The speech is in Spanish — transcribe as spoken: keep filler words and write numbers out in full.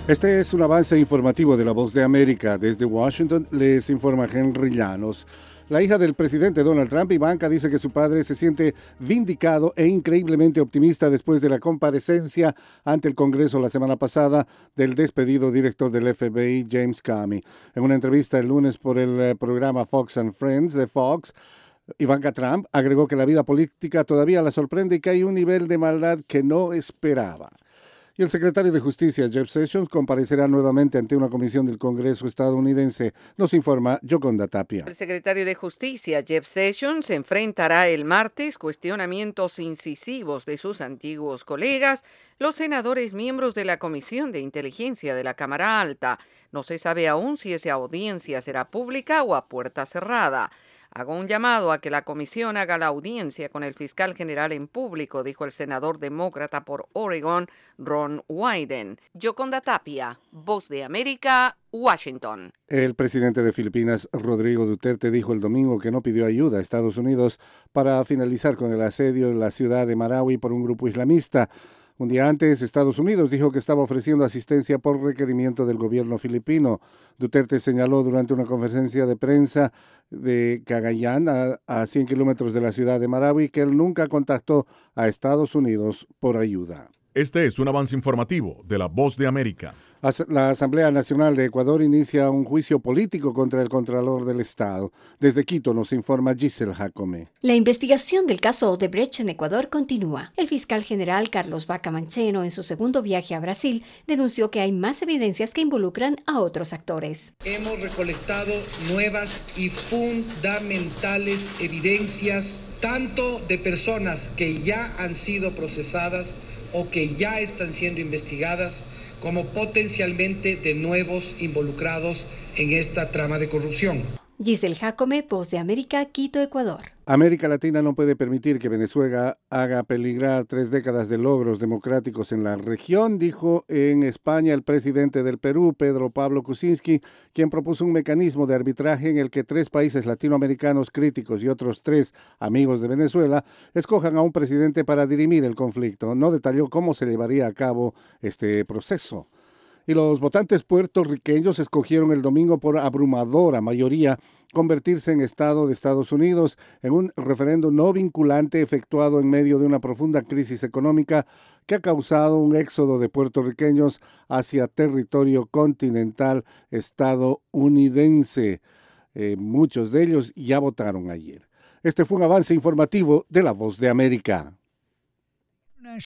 Este es un avance informativo de La Voz de América. Desde Washington les informa Henry Llanos. La hija del presidente Donald Trump, Ivanka, dice que su padre se siente vindicado e increíblemente optimista después de la comparecencia ante el Congreso la semana pasada del despedido director del F B I, James Comey. En una entrevista el lunes por el programa Fox and Friends de Fox, Ivanka Trump agregó que la vida política todavía la sorprende y que hay un nivel de maldad que no esperaba. Y el secretario de Justicia, Jeff Sessions, comparecerá nuevamente ante una comisión del Congreso estadounidense. Nos informa Yoconda Tapia. El secretario de Justicia, Jeff Sessions, enfrentará el martes cuestionamientos incisivos de sus antiguos colegas, los senadores miembros de la Comisión de Inteligencia de la Cámara Alta. No se sabe aún si esa audiencia será pública o a puerta cerrada. Hago un llamado a que la comisión haga la audiencia con el fiscal general en público, dijo el senador demócrata por Oregon, Ron Wyden. Yoconda Tapia, Voz de América, Washington. El presidente de Filipinas, Rodrigo Duterte, dijo el domingo que no pidió ayuda a Estados Unidos para finalizar con el asedio en la ciudad de Marawi por un grupo islamista. Un día antes, Estados Unidos dijo que estaba ofreciendo asistencia por requerimiento del gobierno filipino. Duterte señaló durante una conferencia de prensa de Cagayan, a, a cien kilómetros de la ciudad de Marawi, que él nunca contactó a Estados Unidos por ayuda. Este es un avance informativo de La Voz de América. La Asamblea Nacional de Ecuador inicia un juicio político contra el Contralor del Estado. Desde Quito nos informa Giselle Jacome. La investigación del caso Odebrecht en Ecuador continúa. El fiscal general Carlos Vaca Mancheno, en su segundo viaje a Brasil, denunció que hay más evidencias que involucran a otros actores. Hemos recolectado nuevas y fundamentales evidencias, tanto de personas que ya han sido procesadas o que ya están siendo investigadas, como potencialmente de nuevos involucrados en esta trama de corrupción. Giselle Jacome, Voz de América, Quito, Ecuador. América Latina no puede permitir que Venezuela haga peligrar tres décadas de logros democráticos en la región, dijo en España el presidente del Perú, Pedro Pablo Kuczynski, quien propuso un mecanismo de arbitraje en el que tres países latinoamericanos críticos y otros tres amigos de Venezuela escojan a un presidente para dirimir el conflicto. No detalló cómo se llevaría a cabo este proceso. Y los votantes puertorriqueños escogieron el domingo por abrumadora mayoría convertirse en Estado de Estados Unidos en un referendo no vinculante efectuado en medio de una profunda crisis económica que ha causado un éxodo de puertorriqueños hacia territorio continental estadounidense. Eh, muchos de ellos ya votaron ayer. Este fue un avance informativo de La Voz de América.